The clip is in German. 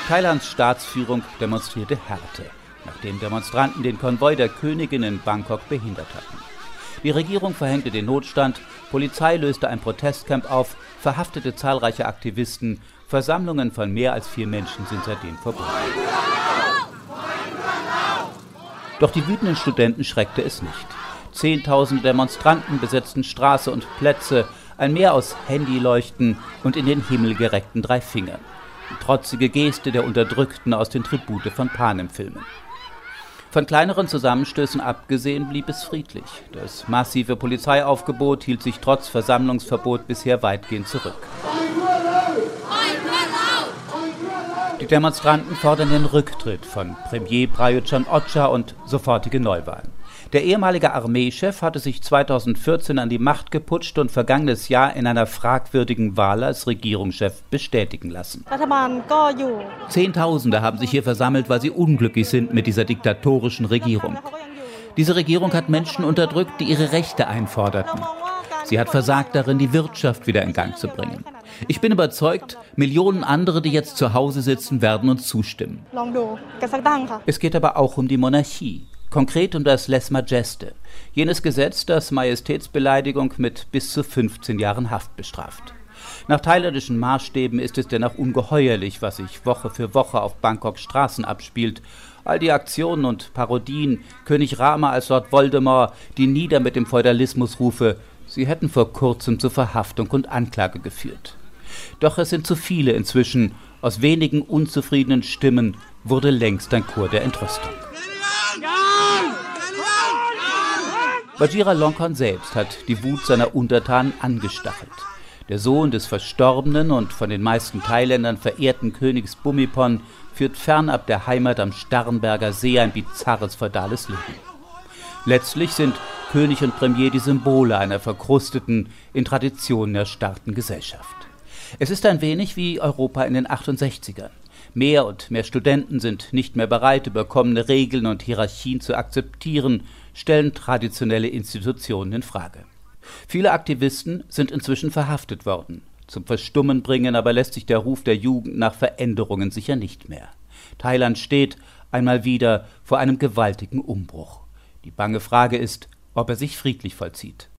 Thailands Staatsführung demonstrierte Härte, nachdem Demonstranten den Konvoi der Königin in Bangkok behindert hatten. Die Regierung verhängte den Notstand, Polizei löste ein Protestcamp auf, verhaftete zahlreiche Aktivisten, Versammlungen von mehr als 4 Menschen sind seitdem verboten. Doch die wütenden Studenten schreckte es nicht. Zehntausende Demonstranten besetzten Straße und Plätze, ein Meer aus Handyleuchten und in den Himmel gereckten 3 Fingern. Die trotzige Geste der Unterdrückten aus den Tribute von Panem-Filmen. Von kleineren Zusammenstößen abgesehen blieb es friedlich. Das massive Polizeiaufgebot hielt sich trotz Versammlungsverbot bisher weitgehend zurück. Die Demonstranten fordern den Rücktritt von Premier Prayut Chan-o-cha und sofortige Neuwahlen. Der ehemalige Armeechef hatte sich 2014 an die Macht geputscht und vergangenes Jahr in einer fragwürdigen Wahl als Regierungschef bestätigen lassen. Zehntausende haben sich hier versammelt, weil sie unglücklich sind mit dieser diktatorischen Regierung. Diese Regierung hat Menschen unterdrückt, die ihre Rechte einforderten. Sie hat versagt darin, die Wirtschaft wieder in Gang zu bringen. Ich bin überzeugt, Millionen andere, die jetzt zu Hause sitzen, werden uns zustimmen. Es geht aber auch um die Monarchie. Konkret um das Lèse Majesté, jenes Gesetz, das Majestätsbeleidigung mit bis zu 15 Jahren Haft bestraft. Nach thailändischen Maßstäben ist es dennoch ungeheuerlich, was sich Woche für Woche auf Bangkoks Straßen abspielt. All die Aktionen und Parodien, König Rama als Lord Voldemort, die nieder mit dem Feudalismus-Rufe, sie hätten vor kurzem zur Verhaftung und Anklage geführt. Doch es sind zu viele inzwischen. Aus wenigen unzufriedenen Stimmen wurde längst ein Chor der Entrüstung. Vajiralongkorn selbst hat die Wut seiner Untertanen angestachelt. Der Sohn des verstorbenen und von den meisten Thailändern verehrten Königs Bhumibol führt fernab der Heimat am Starnberger See ein bizarres feudales Leben. Letztlich sind König und Premier die Symbole einer verkrusteten, in Traditionen erstarrten Gesellschaft. Es ist ein wenig wie Europa in den 68ern. Mehr und mehr Studenten sind nicht mehr bereit, überkommene Regeln und Hierarchien zu akzeptieren, stellen traditionelle Institutionen in Frage. Viele Aktivisten sind inzwischen verhaftet worden. Zum Verstummen bringen aber lässt sich der Ruf der Jugend nach Veränderungen sicher nicht mehr. Thailand steht einmal wieder vor einem gewaltigen Umbruch. Die bange Frage ist, ob er sich friedlich vollzieht.